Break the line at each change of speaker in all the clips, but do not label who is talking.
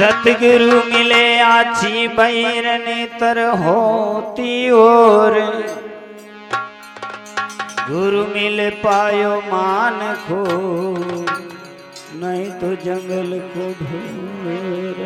सतगुरु मिले आछी बैरनी तर होती और गुरु मिल पायो मान खो नहीं तो जंगल को ढूंढ।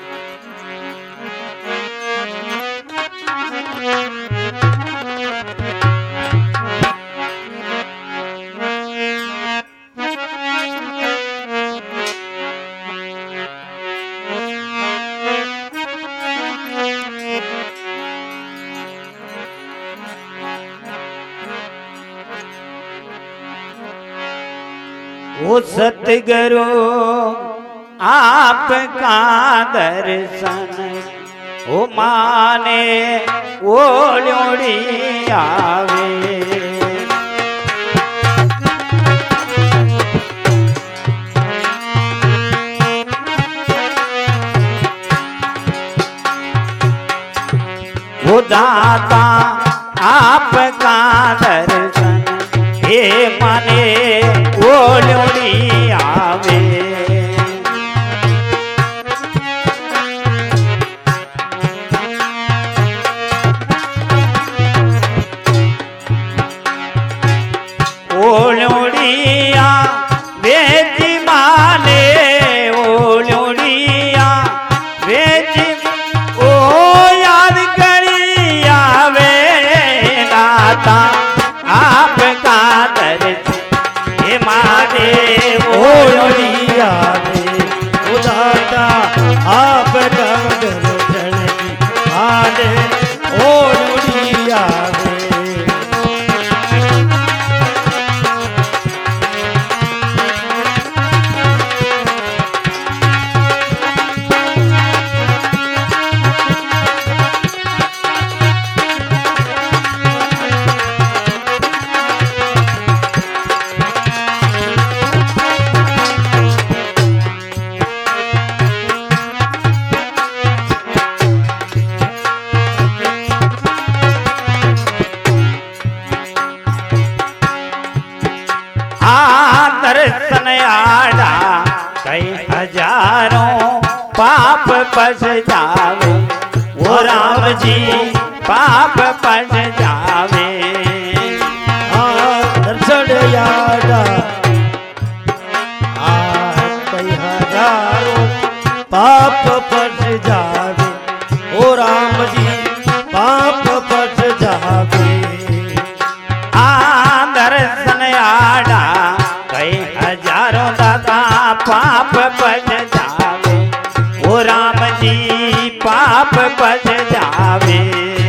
ओ सतगुरु आपका दर्शन ओ माने ओ लोड़ी आवे। वो दाता आपका दर्शन हे माने वो लोड़ी आवे। ओ लोड़िया बेटी माने ओ लोड़िया बेटी ओ याद करी आवे। दाता आपका दर्शन हे माने ओ लोड़िया ओ दाता आपका दर्शन माने ओ लोड़िया। दर्शन आड़ा कई हजारों पाप पस जावे। वो राम जी पाप पस जावे।
दर्शन आड़ा कई हजारों पाप पस जावे। वो राम जी पाप पस जावे।
दर्शन आड़ा कई हजारों दादा पाप पस जावे। वो राम जी पाप पस जावे।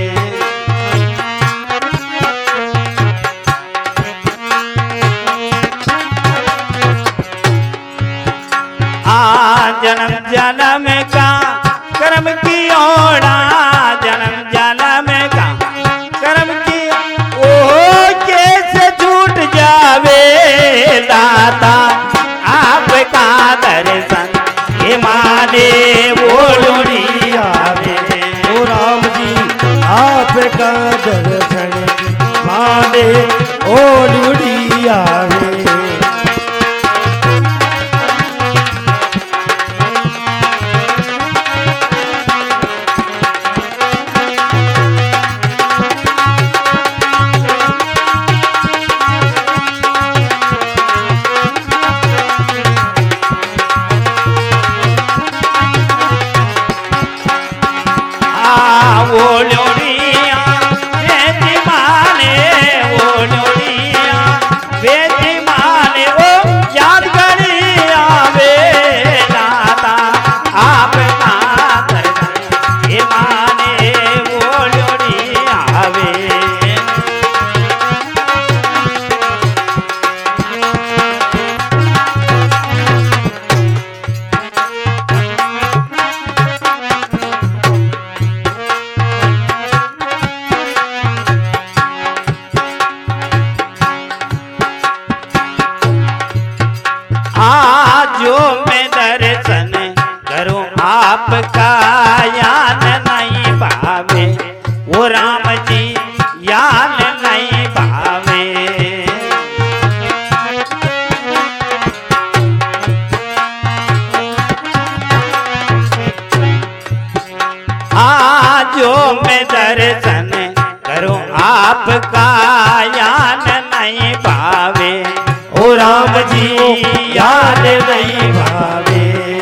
जन्म जन्म का कर्म की ओढ़ा जन्म जन्म का कर्म की ओ कैसे छूट जावे। दाता आपका दर्शन हे माने वो लोड़ी आवे।
ओ राम जी आपका दर्शन माने ओ लोड़ी आवे।
वो लोड़िया बेटी माने वो लोड़िया बेटी माने ओ याद करी आवे। दाता आपका दर्शन हे माने वो लोड़ी आवे। जो मैं दर्शन करूं आपका यान नहीं भावे। वो राम जी यान नहीं भावे। जो मैं दर्शन करूं आपका यान नहीं भावे।
ओ राम जी याद नहीं भावे।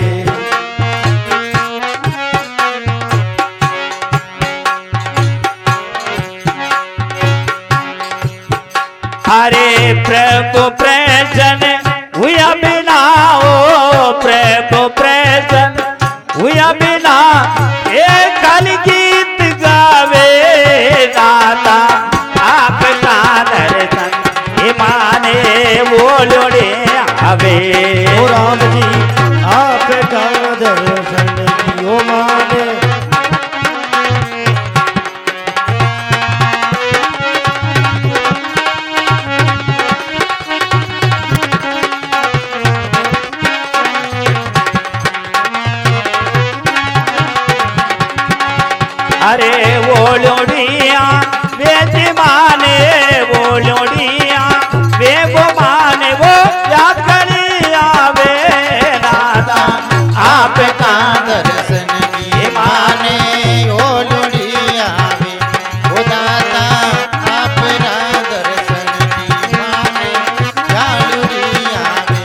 अरे प्रभु प्रसन्न हुआ बिना, ओ प्रभु प्रसन्न हुआ बिना, एक खाली गीत गावे दाता आपका दर्शन ये माने वो लोड़े आवे।
ओ राम जी आपका दर्शन कियो माने।
अरे वो लोड़िया वे माने, वो लोड़िया वे वो माने, वो याद करिया वे दादा आपका
दर्शन की माने ओ लोड़िया वे, ओ दाता आपना दर्शन की माने या लोड़िया वे।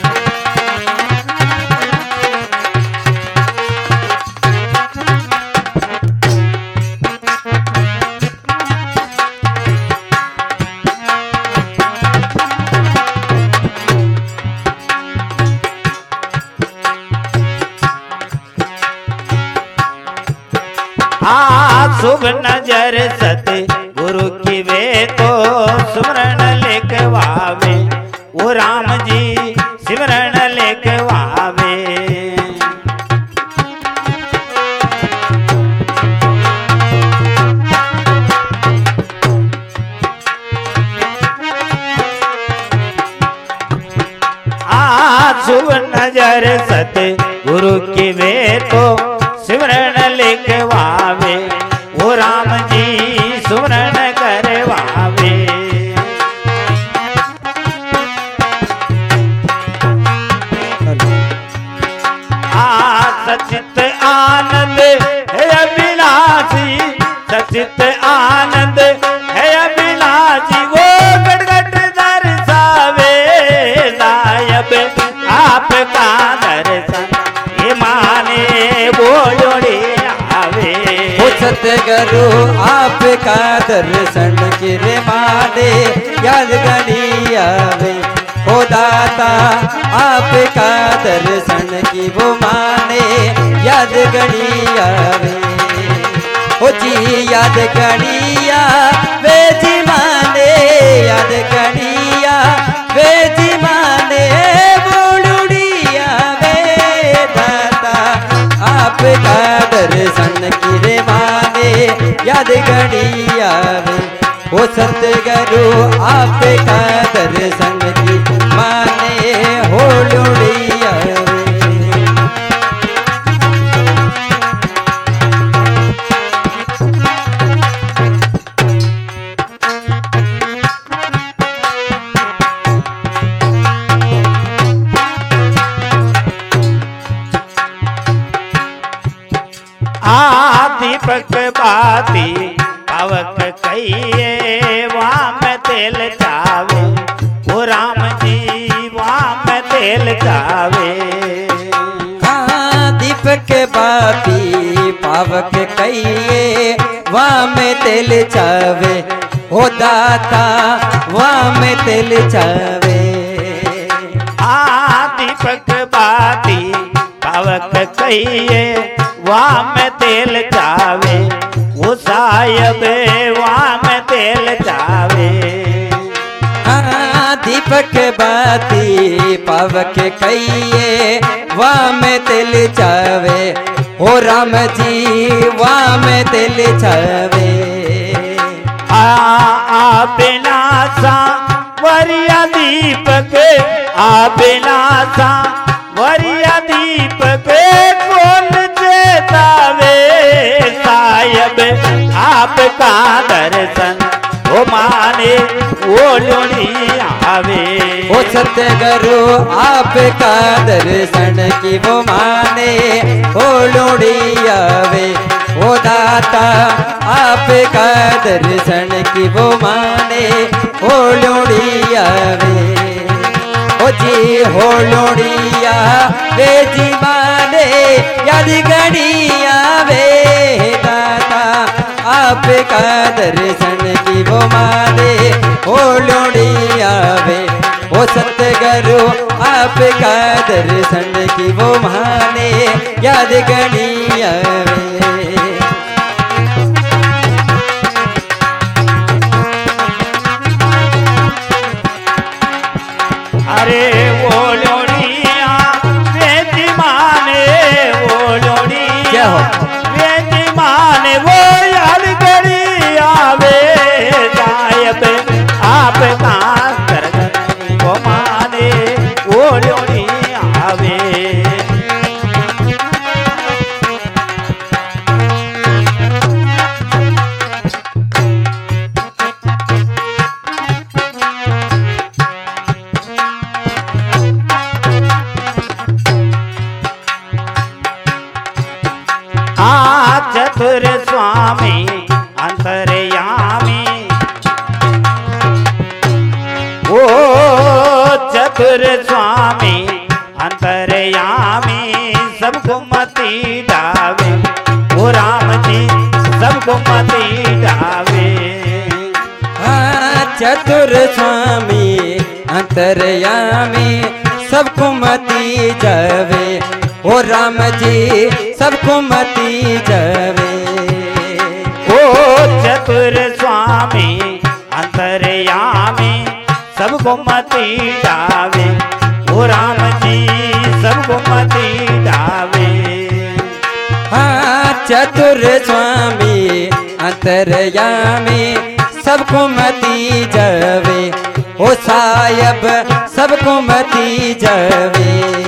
शुभ नजर सत गुरु की वे तो सुमरण लिखवावे। वो राम जी सिमरण लिखवावे। शुभ नजर सत गुरु की वे तो सिमरण लिखवावे। वो राम जी सुमरण करवावे। सचित आनंद है अभिलाषी, सचित आनंद है अभिलाषी, वो गटगट दर्शावे सायब आपका दर्शन ये माने वो जोड़े आवे।
ओ सतगुरु आपका दर्शन किरे माने याद गणी आवे। ओ दाता आपका दर्शन की वो माने याद गणी आवे। ओ जी याद गणिया वे जी माने, याद गणिया वे जी माने, बोलुड़िया वे दाता आपका दर्शन किरे माने याद गणिया वे। ओ सतगुरु आपका दर्शन की माने हो लुड़िया वे।
दीपक बाती पावक कहिए वाम तेल चावे। वो राम जी वाम तेल चावे।
दीपक बाती पावक कहिए वाम तेल चावे। ओ दाता वाम तेल चावे।
दीपक बाती पावक कहिए वाम तेल चावे। वो सायब वाम तेल चावे।
दीपक बाती पावक कहिए वाम तेल चावे। ओ राम जी वाम तेल चावे।
बिना सा वरिया दीपक, बिना सा वरिया दीपक कौन चेतावे। सायब आपका दर्शन वो माने वो लोड़ी आवे।
ओ सतगुरु आपका दर्शन की वो माने ओ लोड़ी आवे। ओ दाता आपका दर्शन की वो माने ओ लोड़ी आवे। ओ जी हो लोड़िया वे जी माने याद गड़िया वे दाता आपका दर्शन की वो माने ओ लोड़िया वे। ओ सतगुरु आपका दर्शन की वो माने याद गड़िया वे।
अरे वो लोड़िया बेटी माने वो लोड़िया
क्या हो?
बेटी माने वो याद करी आवे। साहेब आपका दर्शन वो माने वो लोड़ी आवे। चतुर स्वामी अंतर्यामी ओ चतुर स्वामी अंतर्यामी सबको मति डावे। ओ राम जी सबको मति डावे।
चतुर स्वामी अंतर्यामी सबको मति जावे। ओ राम जी सबको मति जावे।
ओ चतुर स्वामी अंतर्यामी सबको मति डावे। ओ राम जी सबको मति डावे।
हाँ चतुर स्वामी अंतर्यामी सबको मति जावे। ओ सायब सबको मति जावे।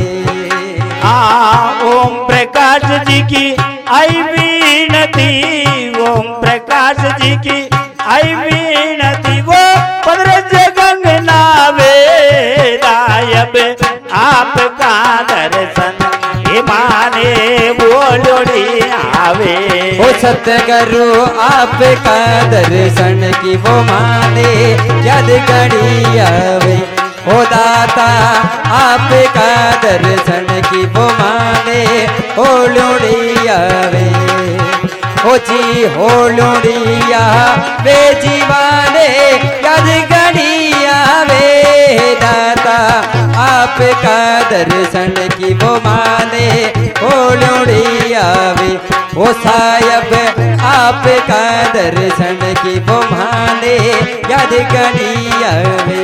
ओम प्रकाश जी की आई विनती। ओम प्रकाश जी की आई विनती। वो पदरज गंगनावे। रायब आपका दर्शन हे माने वो लोड़ी आवे।
ओ सतगुरु आपका दर्शन की वो माने याद गड़ी आवे। ओ दाता आपका दर्शन की वो माने ओ लोड़ी आवे। ओ जी हो लोड़िया वे जीवाने याद गड़ी आवे। दाता आपका दर्शन की वो माने ओ लोड़ी आवे। ओ सायब आपका दर्शन की वो माने याद गड़ी आवे।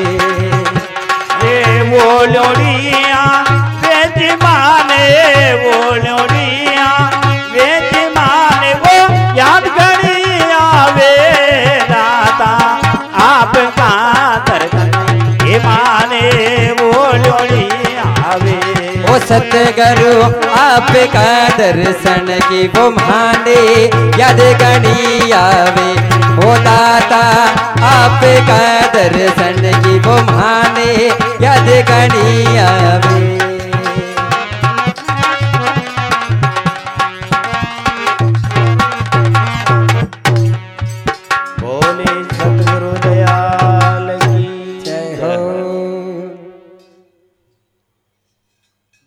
वो लोड़िया बेटी माने वो लोड़िया बेटी माने वो याद करी आवे। दाता आपका दर्शन हे माने वो लोड़ी आवे।
ओ सतगुरु आपका दर्शन की वो माने याद गड़ी आवे। ओ दाता आपका दर्शन की वो माने याद गड़ी आवे।